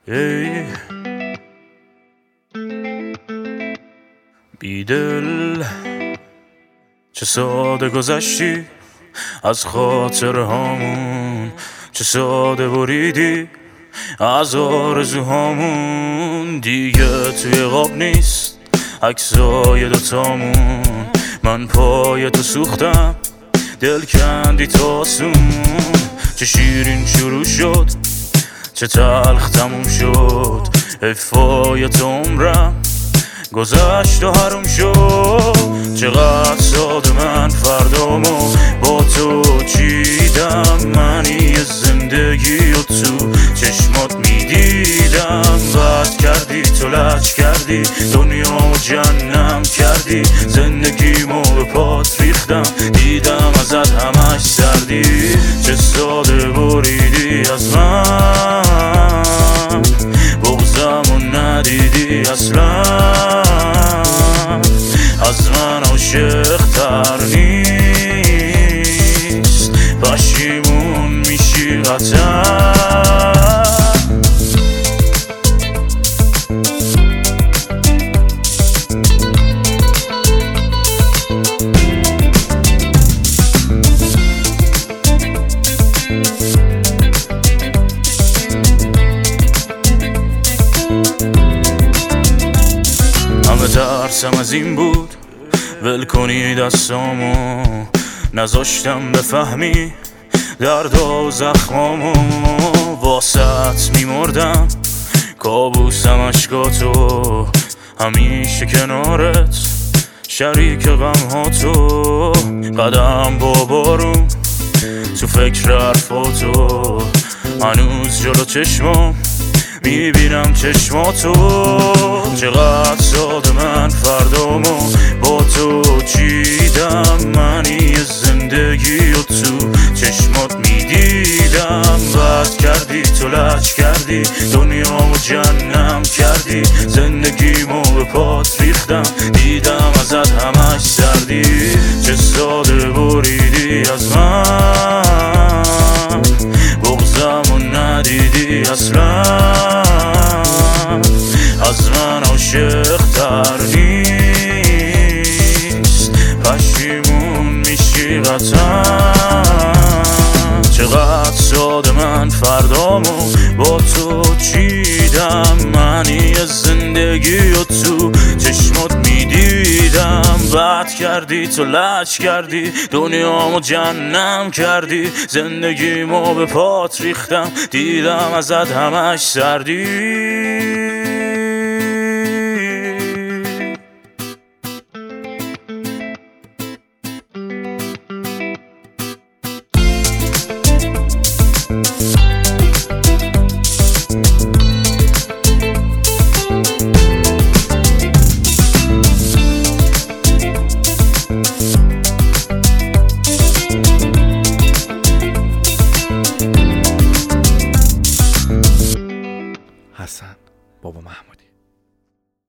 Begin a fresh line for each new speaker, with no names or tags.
ای بیدل چه ساده گذشتی از خاطرهامون، چه ساده بریدی از آرزوهامون. دیگه توی قاب نیست عکسای دوتامون، من پای تو سوختم دل کندی تو آسون. چه شیرین شروع شد چه تلخ تموم شد، حفایت عمرم گذشت و حروم شد. چقدر ساده من فردامو با تو چیدم، منی زندگی و تو چشمات میدیدم. بد کردی تو لج کردی دنیا و جنم کردی، زندگیمو به پات ریختم دیدم ازت همش سردی. چه ساده بریدی از من، بغضمو ندیدی اصلا، از من عاشق تر نیست، پشیمون میشی قطعا. همه ترسم از این بود ول کنی دستامو، نذاشتم بفهمی درد و زخمامو. واسط میمردم کابوسم اشکاتو، همیشه کنارت شریک غمهاتو. قدم با بارون تو فکر حرفاتو، هنوز جلو چشمام میبینم چشماتو. چقدر ساده من فردامو با تو چیدم، منی زندگی و تو چشمات میدیدم. بد کردی تو لج کردی دنیا و جنم کردی، زندگیمو به پات ریختم دیدم ازت همش سردی. چه ساده بریدی از من، بغضمو ندیدی اصلا، از من عاشق تر نیست، پشیمون میشی قطعا. چقدر ساده من فردامو با تو چیدم، منی زندگی و تو چشمات میدیدم. بد کردی تو لج کردی دنیامو جنم کردی، زندگیمو به پات ریختم دیدم ازت همش سردی.